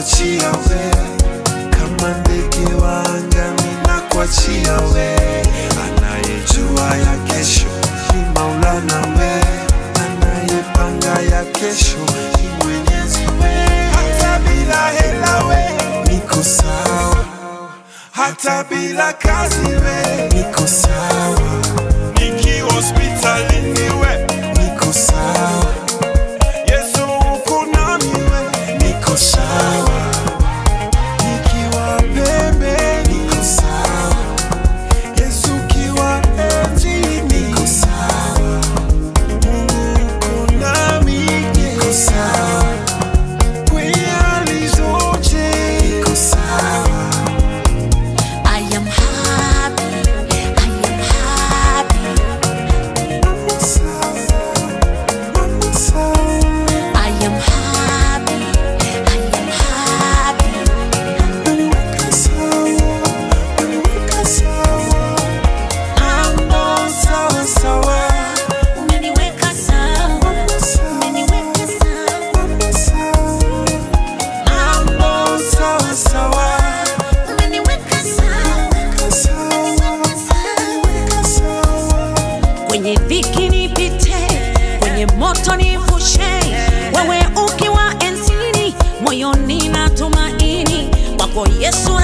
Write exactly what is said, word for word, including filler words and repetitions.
nakuachia we, kama ndege wa angani nakuachia we. Anayejua ya kesho ni Maulana we, anayepanga ya kesho ni Mwenyezi we. Hata bila hela we niko sawa, hata bila kazi we niko sawa, niki hospitalini we niko sawa, Yesu uko nami we niko sawa, nikiwa pembe niko sawa, Yesu ukiwa eti niko sawa, Mungu uko nami niko sawa, kwenye hali zote niko sawa. I am happy, I am happy. Mama sawa, mama sawa. I am happy, I am happy. Umeniweka sawa, umeniweka sawa. Mambo sawa sawa. Umeniweka sawa, Mama sawa, umeniweka sawa. mama sawa. Mambo sawa sawa. Umeniweka sawa, Umeniweka sawa, umeniweka sawa. kwenye dhiki nipite, kwenye moto nivushe. Wewe ukiwa enzini, moyoni na tumaini, kwako Yesu